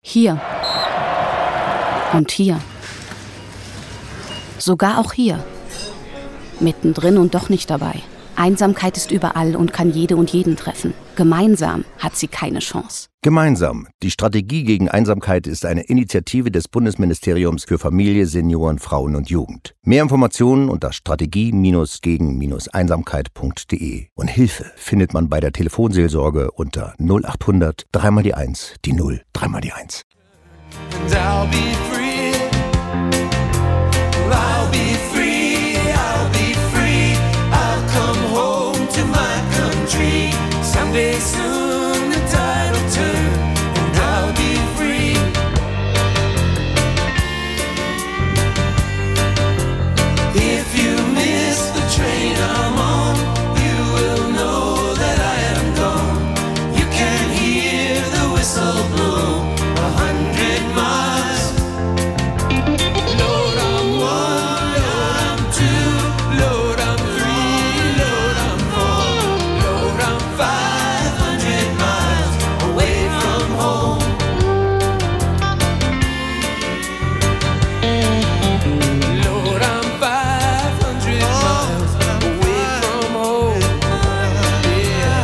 Hier. Und hier. Sogar auch hier. Mittendrin und doch nicht dabei. Einsamkeit ist überall und kann jede und jeden treffen. Gemeinsam hat sie keine Chance. Gemeinsam. Die Strategie gegen Einsamkeit ist eine Initiative des Bundesministeriums für Familie, Senioren, Frauen und Jugend. Mehr Informationen unter strategie-gegen-einsamkeit.de. Und Hilfe findet man bei der Telefonseelsorge unter 0800 3 mal die 1, die 0, 3 mal die 1. And I'll be free. I'll be free. I'll be free. I'll come home to my country. Someday soon the tide will turn and I'll be free. If you miss the train I'm on, you will know that I am gone. You can hear the whistle blow 100 miles. Lord, I'm one, Lord, I'm two, Lord, I'm three, Lord, I'm four, Lord, I'm 500 miles away from home. Lord, I'm 500 miles away from home. Yeah.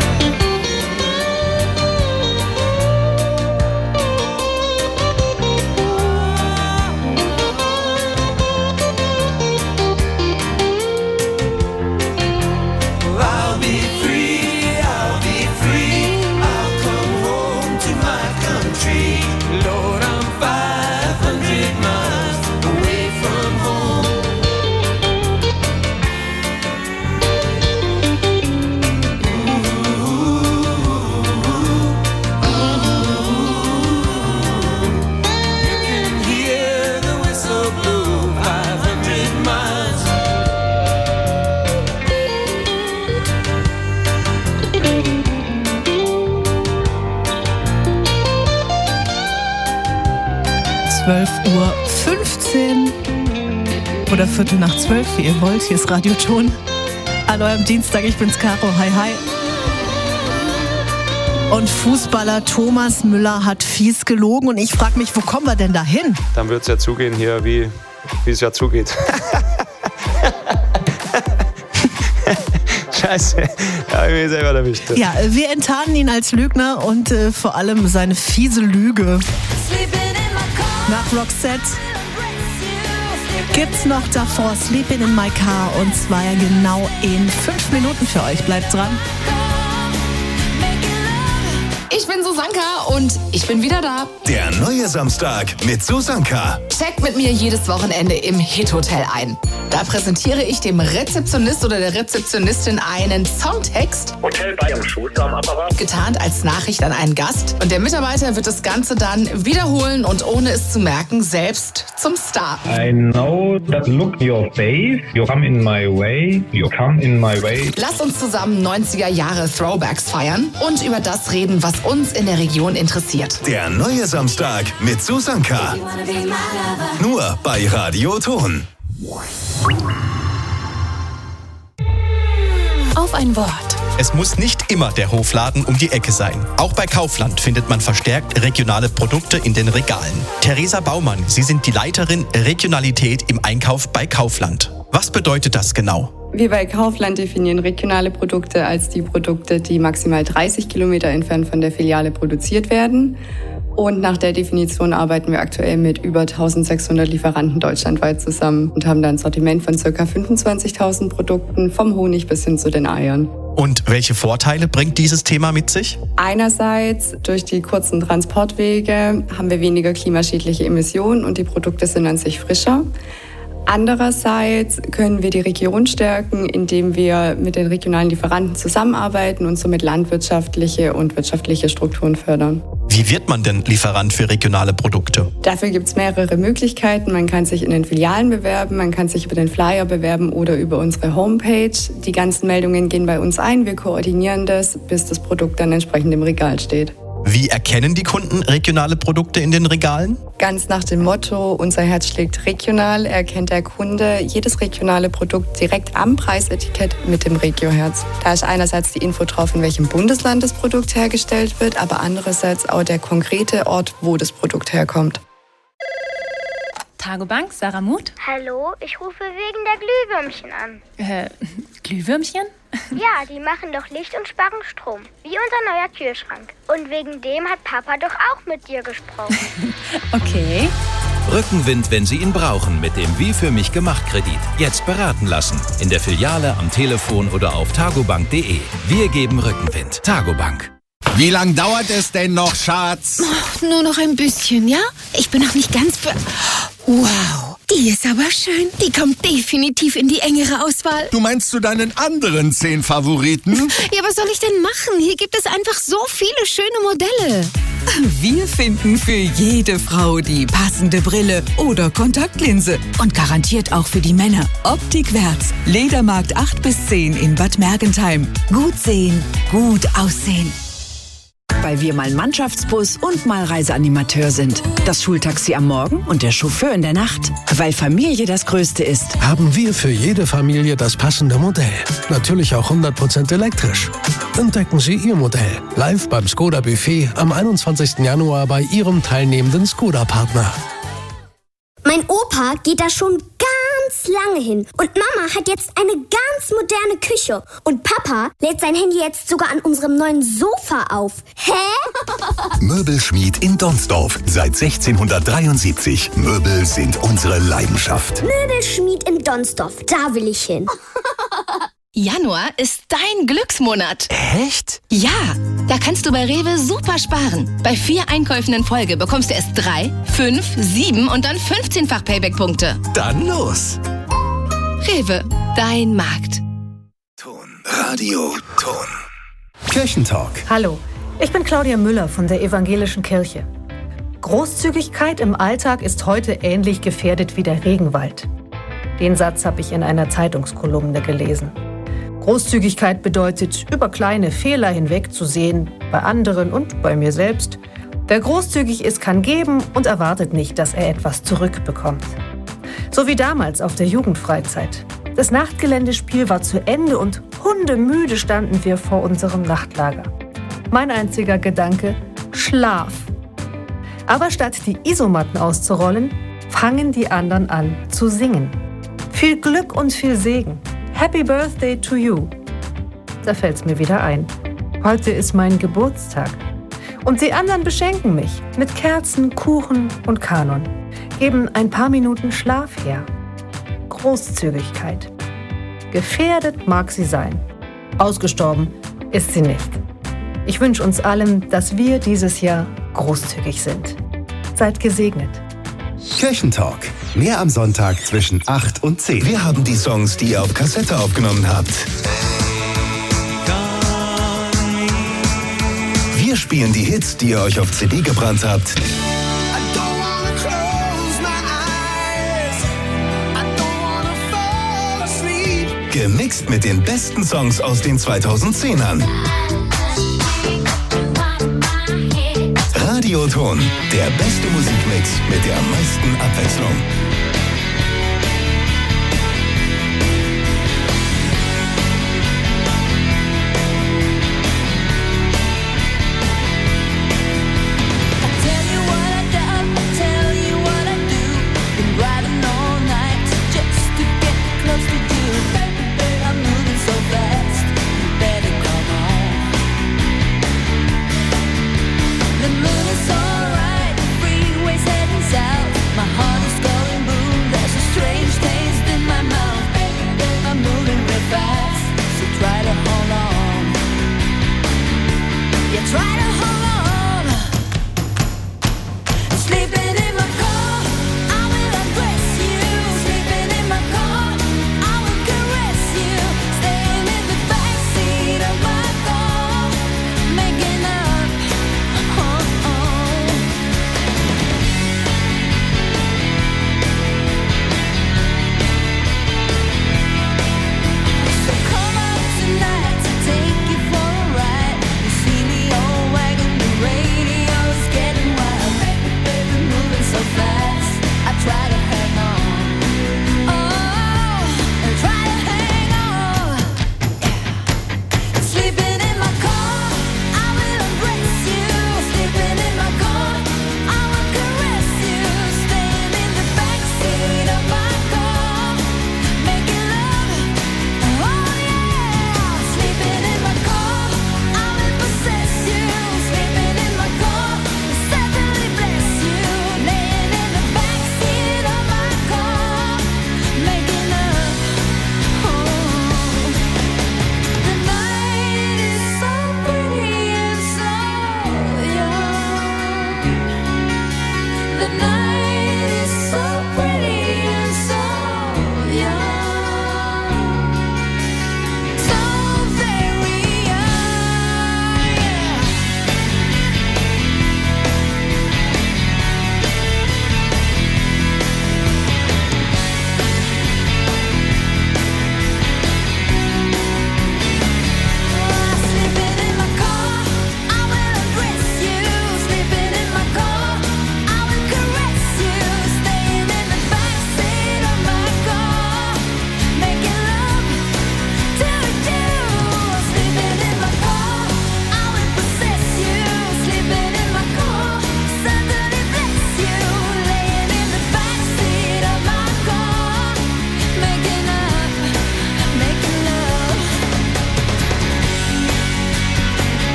'I'll be free, I'll be free, I'll come home to my country. Lord, I'm 500 miles away from home. You can hear the whistle blow 500 miles. Uhr 15 oder 11:45, wie ihr wollt. Hier ist Radio Ton. Hallo am Dienstag, ich bin's Caro. Hi, hi. Und Fußballer Thomas Müller hat fies gelogen und ich frage mich, wo kommen wir denn da hin? Dann wird es ja zugehen hier, wie es ja zugeht. Scheiße, da habe ich mich selber erwischt. Ja, wir enttarnen ihn als Lügner und vor allem seine fiese Lüge. Nach Roxette gibt's noch davor Sleeping in My Car und zwar ja genau in 5 Minuten für euch. Bleibt dran. Ich bin Susanka und ich bin wieder da. Der neue Samstag mit Susanka. Checkt mit mir jedes Wochenende im Hit-Hotel ein. Da präsentiere ich dem Rezeptionist oder der Rezeptionistin einen Songtext. Hotel Bayern Schulze am Apparat. Getarnt als Nachricht an einen Gast. Und der Mitarbeiter wird das Ganze dann wiederholen und ohne es zu merken, selbst zum Star. I know that look your face. You come in my way. You come in my way. Lasst uns zusammen 90er Jahre Throwbacks feiern und über das reden, was uns in der Region interessiert. Der neue Samstag mit Susanka. Nur bei Radio Ton. Auf ein Wort. Es muss nicht immer der Hofladen um die Ecke sein. Auch bei Kaufland findet man verstärkt regionale Produkte in den Regalen. Theresa Baumann, Sie sind die Leiterin Regionalität im Einkauf bei Kaufland. Was bedeutet das genau? Wir bei Kaufland definieren regionale Produkte als die Produkte, die maximal 30 Kilometer entfernt von der Filiale produziert werden. Und nach der Definition arbeiten wir aktuell mit über 1600 Lieferanten deutschlandweit zusammen und haben dann ein Sortiment von ca. 25.000 Produkten, vom Honig bis hin zu den Eiern. Und welche Vorteile bringt dieses Thema mit sich? Einerseits durch die kurzen Transportwege haben wir weniger klimaschädliche Emissionen und die Produkte sind an sich frischer. Andererseits können wir die Region stärken, indem wir mit den regionalen Lieferanten zusammenarbeiten und somit landwirtschaftliche und wirtschaftliche Strukturen fördern. Wie wird man denn Lieferant für regionale Produkte? Dafür gibt es mehrere Möglichkeiten. Man kann sich in den Filialen bewerben, man kann sich über den Flyer bewerben oder über unsere Homepage. Die ganzen Meldungen gehen bei uns ein, wir koordinieren das, bis das Produkt dann entsprechend im Regal steht. Wie erkennen die Kunden regionale Produkte in den Regalen? Ganz nach dem Motto, unser Herz schlägt regional, erkennt der Kunde jedes regionale Produkt direkt am Preisetikett mit dem Regioherz. Da ist einerseits die Info drauf, in welchem Bundesland das Produkt hergestellt wird, aber andererseits auch der konkrete Ort, wo das Produkt herkommt. Targobank, Sarah Muth? Hallo, ich rufe wegen der Glühwürmchen an. Glühwürmchen? Ja, die machen doch Licht und sparen Strom. Wie unser neuer Kühlschrank. Und wegen dem hat Papa doch auch mit dir gesprochen. Okay. Rückenwind, wenn Sie ihn brauchen, mit dem Wie für mich gemacht Kredit. Jetzt beraten lassen. In der Filiale, am Telefon oder auf targobank.de. Wir geben Rückenwind. Targobank. Wie lang dauert es denn noch, Schatz? Oh, nur noch ein bisschen, ja? Ich bin noch nicht ganz Wow, die ist aber schön. Die kommt definitiv in die engere Auswahl. Du meinst zu deinen anderen 10 Favoriten? Ja, was soll ich denn machen? Hier gibt es einfach so viele schöne Modelle. Wir finden für jede Frau die passende Brille oder Kontaktlinse. Und garantiert auch für die Männer. Optik Wärts. Ledermarkt 8 bis 10 in Bad Mergentheim. Gut sehen, gut aussehen. Weil wir mal Mannschaftsbus und mal Reiseanimateur sind. Das Schultaxi am Morgen und der Chauffeur in der Nacht. Weil Familie das Größte ist. Haben wir für jede Familie das passende Modell. Natürlich auch 100% elektrisch. Entdecken Sie Ihr Modell live beim Skoda Buffet am 21. Januar bei Ihrem teilnehmenden Skoda-Partner. Mein Opa geht da schon ganz lange hin. Und Mama hat jetzt eine ganz moderne Küche. Und Papa lädt sein Handy jetzt sogar an unserem neuen Sofa auf. Hä? Möbelschmied in Donsdorf. Seit 1673. Möbel sind unsere Leidenschaft. Möbelschmied in Donsdorf. Da will ich hin. Januar ist dein Glücksmonat. Echt? Ja, da kannst du bei Rewe super sparen. Bei 4 Einkäufen in Folge bekommst du erst 3, 5, 7 und dann 15-fach Payback-Punkte. Dann los! Rewe, dein Markt. Radio Ton. Kirchentalk. Hallo, ich bin Claudia Müller von der Evangelischen Kirche. Großzügigkeit im Alltag ist heute ähnlich gefährdet wie der Regenwald. Den Satz habe ich in einer Zeitungskolumne gelesen. Großzügigkeit bedeutet, über kleine Fehler hinwegzusehen, bei anderen und bei mir selbst. Wer großzügig ist, kann geben und erwartet nicht, dass er etwas zurückbekommt. So wie damals auf der Jugendfreizeit. Das Nachtgeländespiel war zu Ende und hundemüde standen wir vor unserem Nachtlager. Mein einziger Gedanke: Schlaf. Aber statt die Isomatten auszurollen, fangen die anderen an zu singen. Viel Glück und viel Segen. Happy Birthday to you. Da fällt's mir wieder ein. Heute ist mein Geburtstag. Und die anderen beschenken mich mit Kerzen, Kuchen und Kanon. Geben ein paar Minuten Schlaf her. Großzügigkeit. Gefährdet mag sie sein. Ausgestorben ist sie nicht. Ich wünsche uns allen, dass wir dieses Jahr großzügig sind. Seid gesegnet. Kirchentalk. Mehr am Sonntag zwischen 8 und 10. Wir haben die Songs, die ihr auf Kassette aufgenommen habt. Wir spielen die Hits, die ihr euch auf CD gebrannt habt. Gemixt mit den besten Songs aus den 2010ern. Radioton, der beste Musikmix mit der meisten Abwechslung. The moon is alright, the freeway's heading south. My heart is going boom.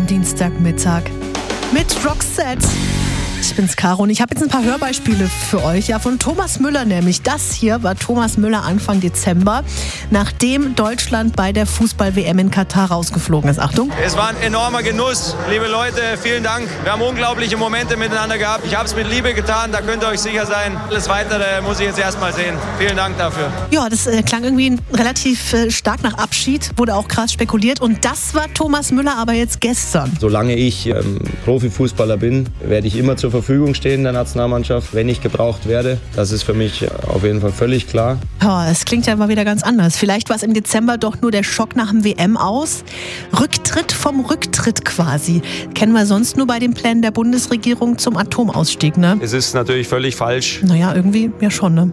am Dienstagmittag mit Roxette. Ich bin's, Caro, und ich habe jetzt ein paar Hörbeispiele für euch. Ja, von Thomas Müller nämlich. Das hier war Thomas Müller Anfang Dezember, nachdem Deutschland bei der Fußball-WM in Katar rausgeflogen ist. Achtung. Es war ein enormer Genuss. Liebe Leute, vielen Dank. Wir haben unglaubliche Momente miteinander gehabt. Ich habe es mit Liebe getan, da könnt ihr euch sicher sein. Alles Weitere muss ich jetzt erstmal sehen. Vielen Dank dafür. Ja, das klang irgendwie relativ stark nach Abschied, wurde auch krass spekuliert. Und das war Thomas Müller aber jetzt gestern. Solange ich Profifußballer bin, werde ich immer zur Verfügung stehen in der Nationalmannschaft, wenn ich gebraucht werde. Das ist für mich auf jeden Fall völlig klar. Ja, es klingt ja mal wieder ganz anders. Vielleicht war es im Dezember doch nur der Schock nach dem WM aus. Rücktritt vom Rücktritt quasi. Kennen wir sonst nur bei den Plänen der Bundesregierung zum Atomausstieg, ne? Es ist natürlich völlig falsch. Naja, irgendwie ja schon, ne?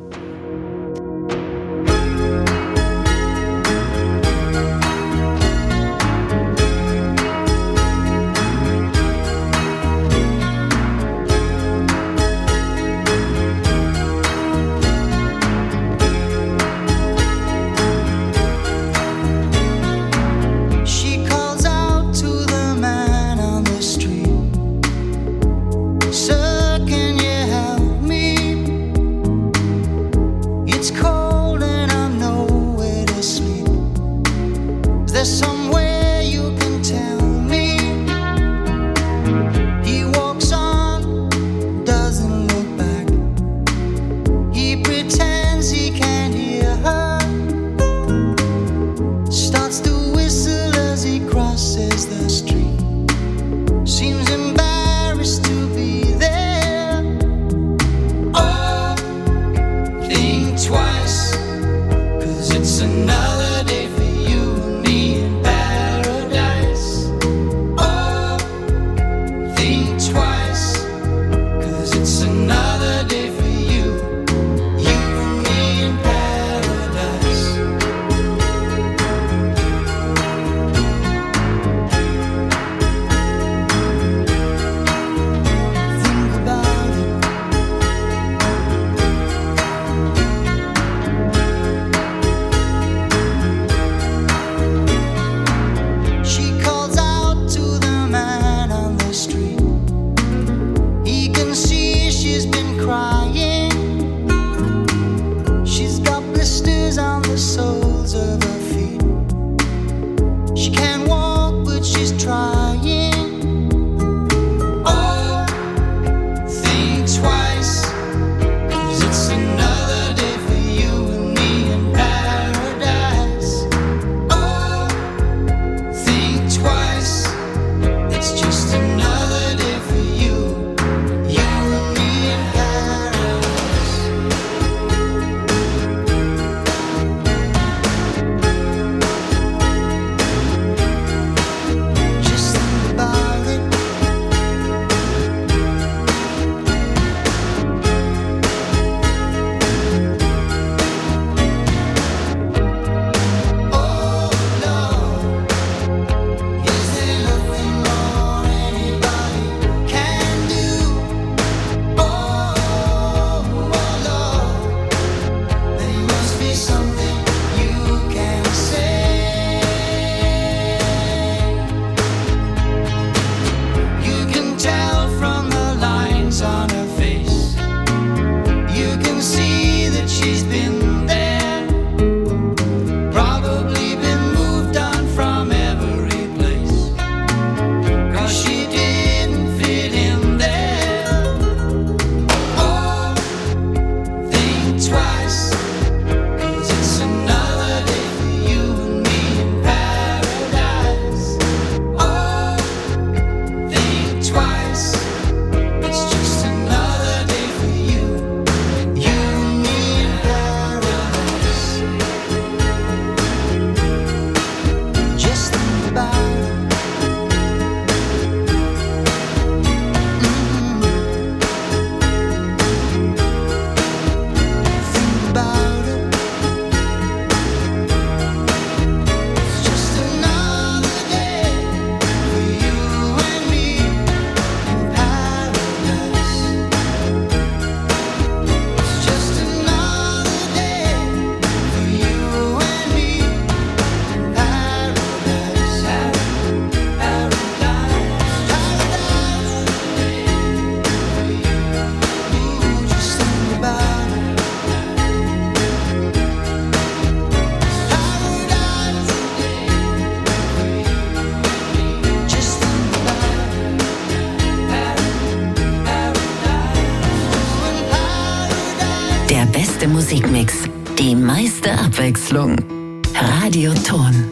beste Musikmix, die meiste Abwechslung. Radioton.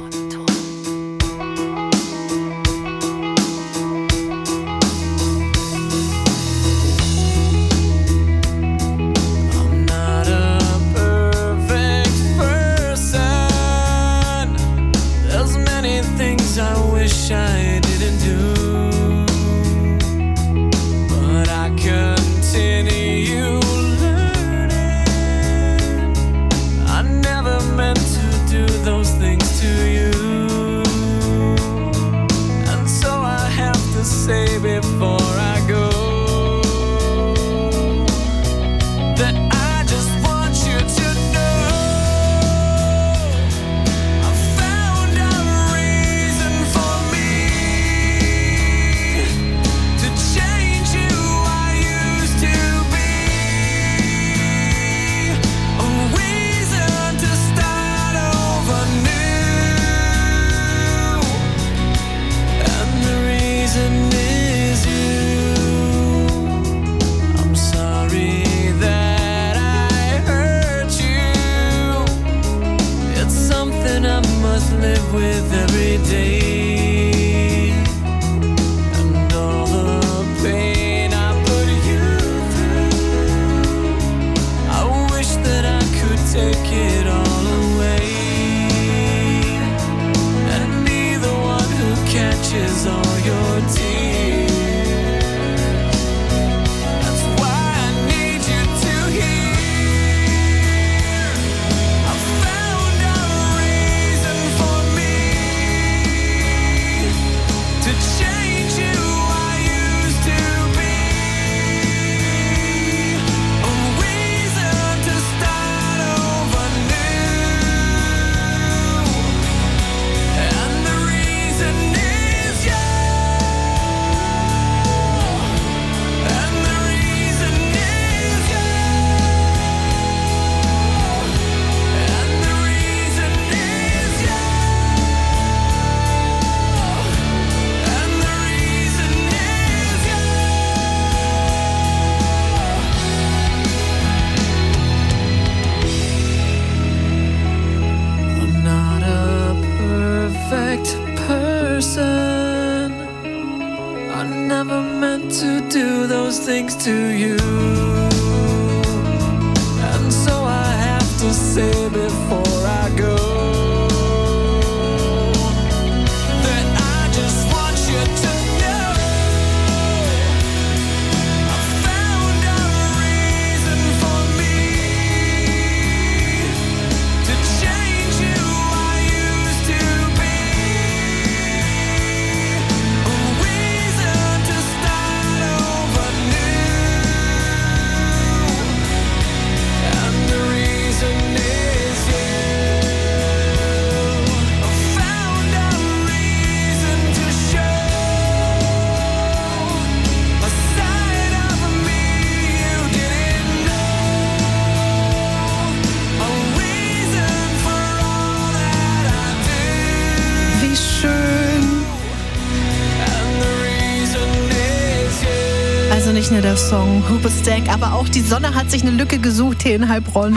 Nicht nur der Song Hoobastank, aber auch die Sonne hat sich eine Lücke gesucht hier in Heilbronn.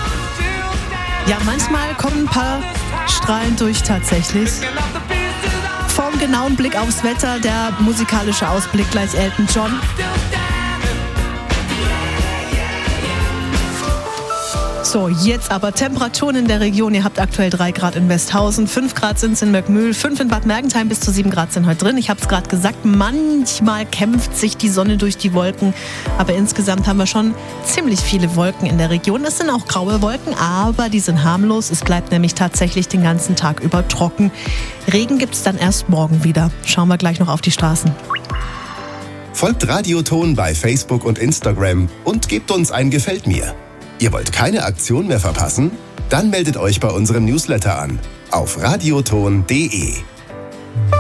Ja, manchmal kommen ein paar Strahlen durch tatsächlich. Vorm genauen Blick aufs Wetter, der musikalische Ausblick gleich Elton John. So, jetzt aber Temperaturen in der Region. Ihr habt aktuell 3 Grad in Westhausen, 5 Grad sind es in Möckmühl, 5 in Bad Mergentheim, bis zu 7 Grad sind heute drin. Ich habe es gerade gesagt, manchmal kämpft sich die Sonne durch die Wolken, aber insgesamt haben wir schon ziemlich viele Wolken in der Region. Es sind auch graue Wolken, aber die sind harmlos. Es bleibt nämlich tatsächlich den ganzen Tag über trocken. Regen gibt es dann erst morgen wieder. Schauen wir gleich noch auf die Straßen. Folgt Radioton bei Facebook und Instagram und gebt uns ein Gefällt mir. Ihr wollt keine Aktion mehr verpassen? Dann meldet euch bei unserem Newsletter an auf radioton.de.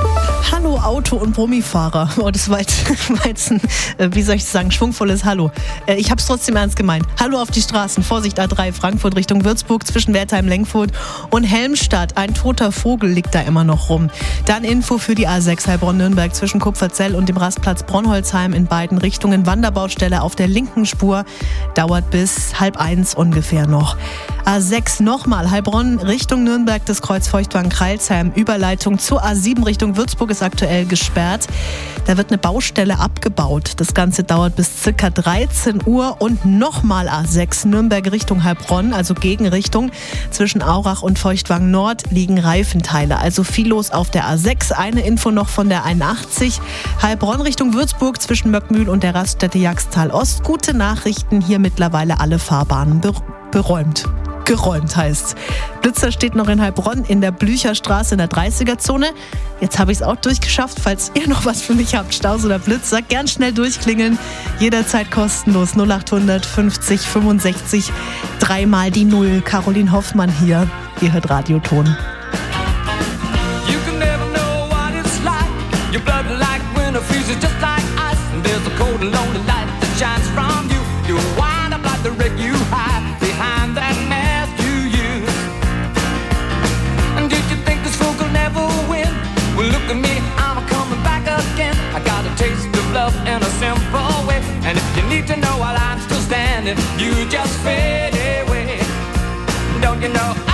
Hallo Auto- und Brummifahrer. Oh, das war jetzt ein, wie soll ich sagen, schwungvolles Hallo. Ich habe es trotzdem ernst gemeint. Hallo auf die Straßen. Vorsicht, A3 Frankfurt Richtung Würzburg zwischen Wertheim, Lengfurt und Helmstadt. Ein toter Vogel liegt da immer noch rum. Dann Info für die A6 Heilbronn-Nürnberg zwischen Kupferzell und dem Rastplatz Bronholzheim in beiden Richtungen. Wanderbaustelle auf der linken Spur. Dauert bis 12:30 ungefähr noch. A6 nochmal Heilbronn Richtung Nürnberg, das Kreuz Feuchtwagen-Kreilsheim. Überleitung zur A7 Richtung Würzburg ist aktuell gesperrt. Da wird eine Baustelle abgebaut. Das Ganze dauert bis ca. 13 Uhr. Und nochmal A6 Nürnberg Richtung Heilbronn, also Gegenrichtung. Zwischen Aurach und Feuchtwagen Nord liegen Reifenteile. Also viel los auf der A6. Eine Info noch von der 81. Heilbronn Richtung Würzburg zwischen Möckmühl und der Raststätte Jagsthal Ost. Gute Nachrichten, hier mittlerweile alle Fahrbahnen geräumt heißt's. Blitzer steht noch in Heilbronn in der Blücherstraße in der 30er-Zone. Jetzt habe ich es auch durchgeschafft. Falls ihr noch was für mich habt, Staus oder Blitz, sagt gern schnell durchklingeln. Jederzeit kostenlos 0800 50 65 3 die 0. Caroline Hoffmann hier. Ihr hört Radioton. You can never know what it's like. Your blood like winter freezes just like ice. And there's a cold and lonely light that shines from you. You wind up like the wreck you hide behind that mask you use. And did you think this fool could never win? Well, look at me, I'm coming back again. I got a taste of love in a simple way. And if you need to know while I'm still standing, you just fade away. Don't you know?